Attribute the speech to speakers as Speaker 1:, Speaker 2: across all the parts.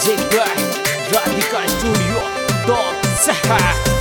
Speaker 1: Music by Radhika studio dot सहा।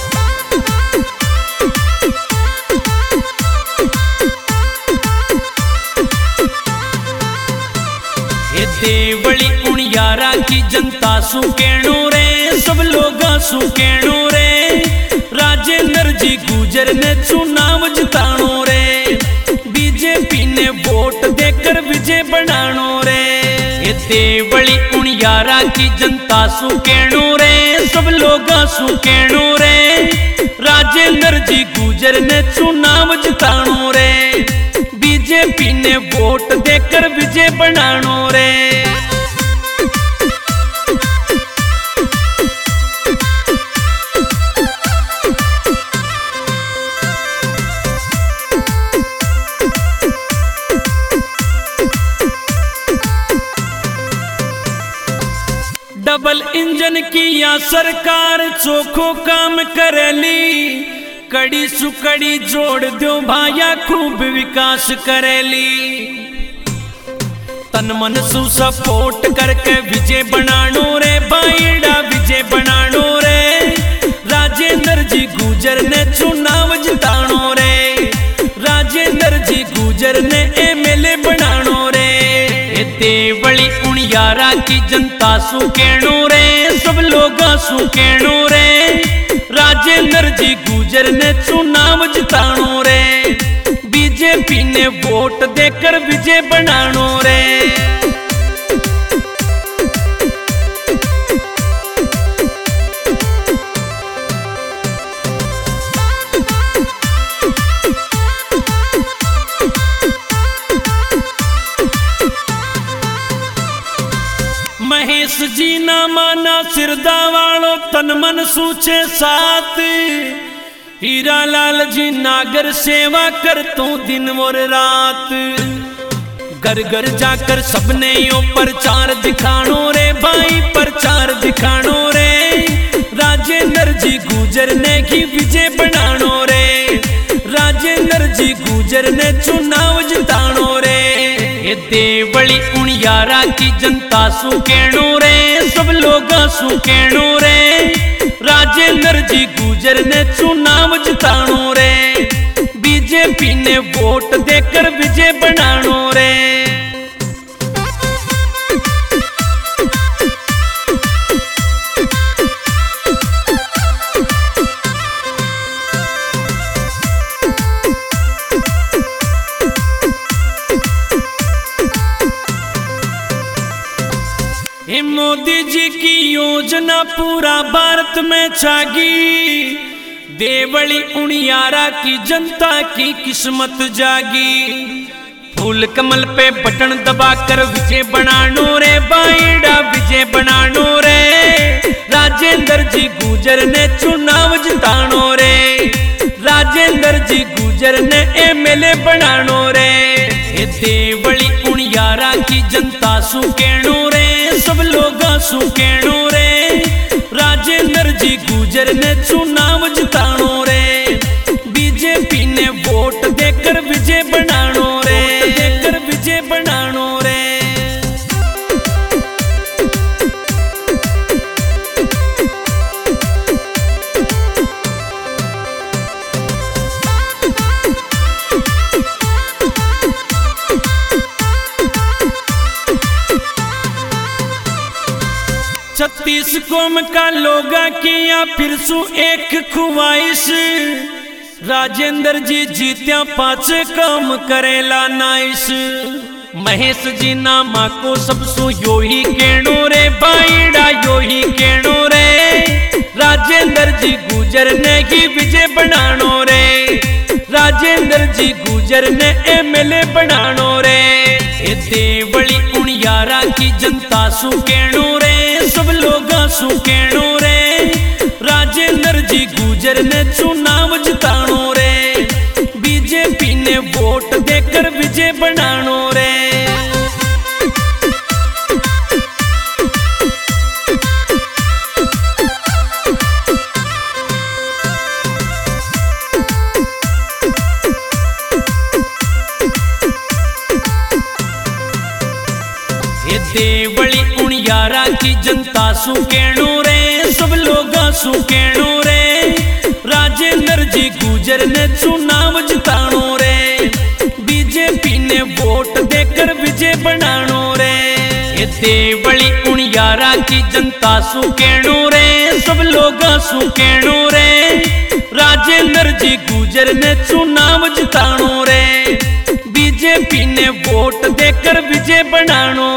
Speaker 2: देवली उन यारा की जनता सु कहणो रे, सब लोगा सु कहणो रे, राजेंद्र जी गुजर ने चुनाव जिताणो रे, बीजेपी ने वोट देकर विजय बनाणो रे। ये देवली उन यारा की जनता सु कहणो रे, सब लोगा सु कहणो रे, राजेंद्र जी गुजर ने चुनाव जिताणो रे, बीजेपी ने वोट देकर विजय बनाणो रे। डबल इंजन की या सरकार चोखो काम करेली, कड़ी सुकड़ी जोड़ दो भाया खूब विकास करेली, तन मन सु सपोर्ट करके विजय बनाणो रे, भाईड़ा विजय बनाणो रे, राजेंद्र जी गुजर ने चुनाव जिताणो रे, राजेंद्र जी गुजर ने एमएलए बनाणो रे। देवली उन यारा की जनता सु कहणो रे, सब लोगा सु कहणो रे, राजेंद्र जी गुजर ने चुनाव जिताणो रे, बीजेपी ने वोट देकर विजय बनाणो रे। महेश जी ना माना सिरदा वालों तन मन सूचे साथ, हीरा लाल जी नागर सेवा कर तू दिन और रात, घर घर जाकर सबने यो प्रचार दिखाणो रे, भाई प्रचार दिखाणो रे, राजेंद्र जी गुजर ने की विजय बनाणो रे, राजेंद्र जी गुजर ने चुनाव जिताणो रे। ये देवली उन यारा की जनता सु कहणो रे, सब लोगा सु कहणो रे, राजेंद्र जी गुजर ने चुनाव जिताणो रे, बीजेपी ने वोट देकर विजय बनाणो रे। मोदी जी की योजना पूरा भारत में छागी, देवली उन यारा की जनता की किस्मत जागी, फूल कमल पे बटन दबाकर विजय बनाणो रे, बाईड़ा विजय बनाणो रे, राजेंद्र जी गुजर ने चुनाव जिताणो रे, राजेंद्र जी गुजर ने एमएलए बनाणो रे। ये देवली उन यारा की जनता सु कहणो रे, सब लोगा सु कहणो रे, राजेंद्र जी गुजर ने चुनाव जिताणो रे, बीजेपी ने वोट देकर विजय बनाणो रे, देकर विजय बनाणो रे। छत्तीस कौम का लोगा किया फिर सु एक ख्वाहिश, राजेंद्र जी जीत्या 5 काम करेला नाइस, महेश जी नामा को सब सु यो ही कहणो रे, भाईड़ा यो ही कहणो रे, राजेंद्र जी गुजर ने ही विजय बनाणो रे, राजेंद्र जी गुजर ने एमएलए बनाणो रे। ये देवली उन यारा की जनता सु कहणो रे, सब लोगा सु कहणो रे, राजेंद्र जी गुजर ने चुनाव जिताणो रे, बीजेपी ने वोट देकर विजय बनाणो रे। देवली उन यारा उनियारा की जनता सु कहणो रे, सब लोग सु कहणो रे, राजेंद्र जी गुजर ने चुनाव जिताणो रे, बीजेपी ने वोट देकर विजय बनाणो रे। ये देवली उनियारा की जनता सु कहणो रे, सब लोग सु कहणो रे, राजेंद्र जी गुजर ने चुनाव जिताणो रे, बीजेपी ने वोट देकर विजय बनाणो